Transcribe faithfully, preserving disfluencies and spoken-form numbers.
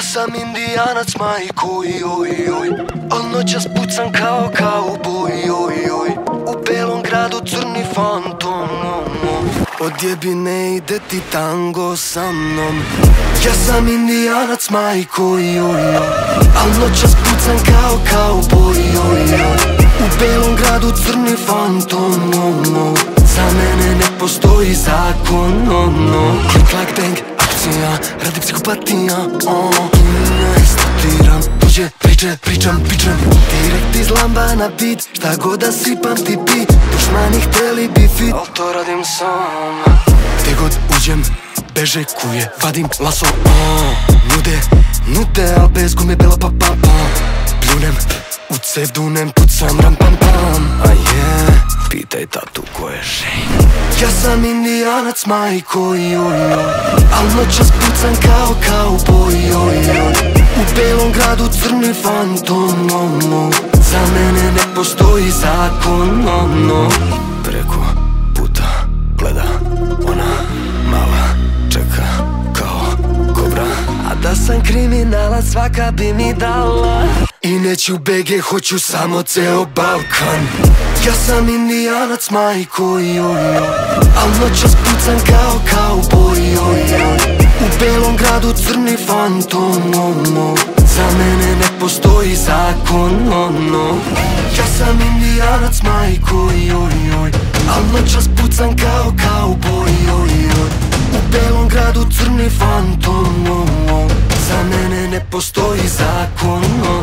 sam indijanac, majko, joj, joj, al noćas pucam kao kauboj, joj, joj. U belom gradu crni fantom, odjebine ide ti tango sa mnom. Ja sam indijanac, majko, joj, joj, al noćas pucam kao kauboj, joj, joj. U belom gradu crni fantom, za mene ne postoji zakon, no, no. Klik, klak, bang, akcija, radi psihopatija, oh. Ne statiram, tuđe priče, pričam, pičem. Direkt iz lamba na beat, šta god da sipam ti bi. Dušmani hteli bi fit, al to radim sam. Gde god uđem, beže kuje, vadim laso, oh. Nude, nude, al bez gume, bela pa pa pa. Pljunem, u cev dunem, pucam ram pam pam. A je, pitaj tatu ko je Shane. Ja sam indijanac, majko, joj, joj, al noćas pucam kao kauboj, joj, joj. U belom gradu crni fantom, no, no. Za mene ne postoji zakon, no, no. Preko puta gleda ona mala, čeka kao kobra. A da sam kriminalac svaka bi mi dala. I neću be ge, hoću samo ceo Balkan. Ja sam indijanac, majko, joj, joj, al noćas pucam kao kauboj, joj, joj. U belom gradu crni fantom, no, no. Za mene ne postoji zakon, no, no. Ja sam indijanac, majko, joj, joj, al noćas pucam kao kauboj, joj, joj. U belom gradu crni fantom, no, no. Za mene ne postoji zakon, no.